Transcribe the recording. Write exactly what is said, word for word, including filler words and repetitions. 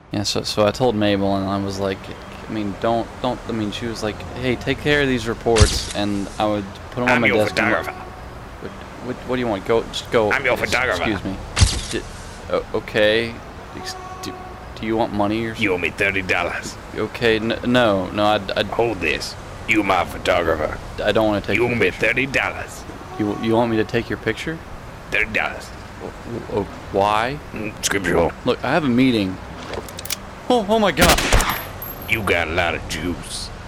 Yeah, so so I told Mabel, and I was like, I mean, don't don't. I mean, she was like, hey, take care of these reports, and I would put them on I'm my your desk. and photographer. What, what what do you want? Go just go. I'm your Ex- photographer. Excuse me. J- o- okay. Ex- do, do you want money or something? You owe me thirty dollars. Okay. N- no, no. I, I, Hold this. You my photographer. I don't want to take You owe your me picture. thirty dollars. You you want me to take your picture? Thirty dollars. W- w- why? Mm, scriptural. Look, I have a meeting. Oh oh my God. You got a lot of juice.